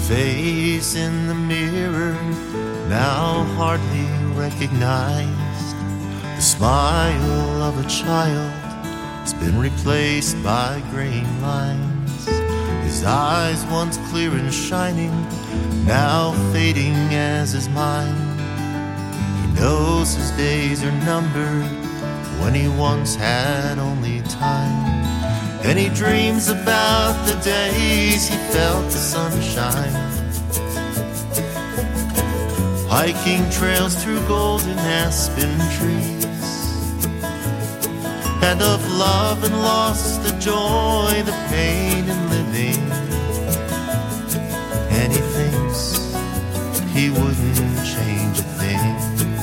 Face in the mirror, now hardly recognized. The smile of a child has been replaced by graying lines. His eyes, once clear and shining, now fading as his mind. He knows his days are numbered when he once had only time. And he dreams about the days he felt the sunshine, hiking trails through golden aspen trees, and of love and loss, the joy, the pain in living. And he thinks he wouldn't change a thing.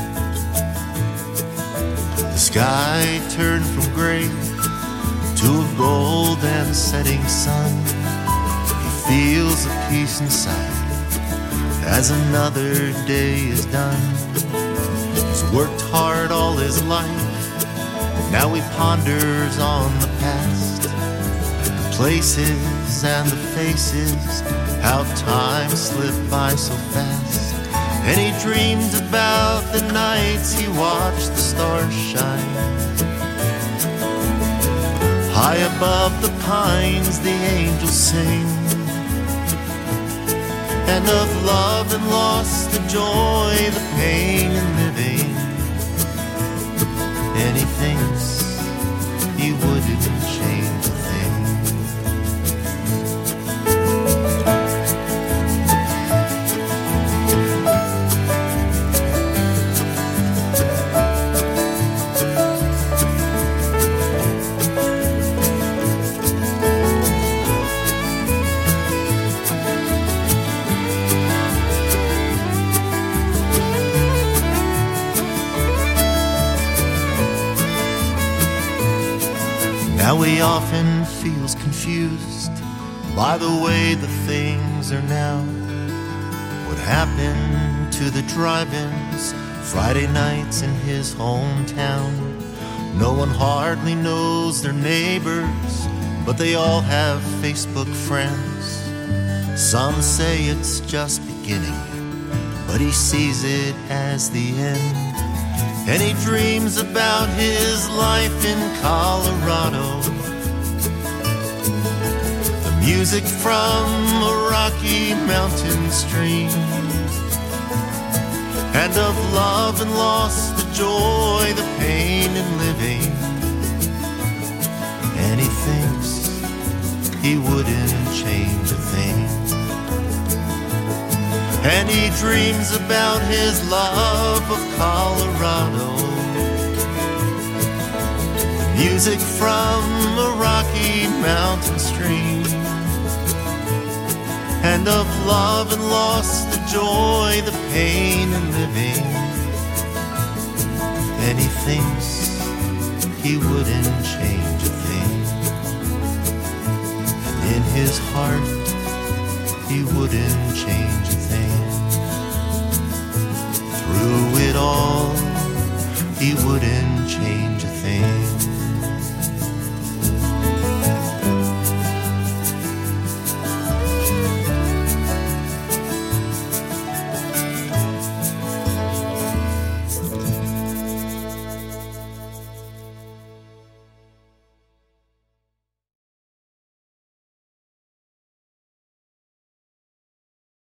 The sky turned from gray to a gold and setting sun. He feels a peace inside as another day is done. He's worked hard all his life, now he ponders on the past, the places and the faces, how time slipped by so fast. And he dreams about the nights he watched the stars shine. High above the pines the angels sing, and of love and loss, the joy, the pain in living. And he thinks he wouldn't change a thing. Now he often feels confused by the way the things are now. What happened to the drive-ins Friday nights in his hometown? No one hardly knows their neighbors, but they all have Facebook friends. Some say it's just beginning, but he sees it as the end. And he dreams about his life in Colorado, the music from a Rocky Mountain stream, and of love and loss, the joy, the pain in living. And he thinks he wouldn't change a thing. And he dreams about his love of Colorado, the music from a Rocky Mountain stream, and of love and loss, the joy, the pain in living. And he thinks he wouldn't change a thing. And in his heart, he wouldn't change a thing. Through it all, he wouldn't change a thing.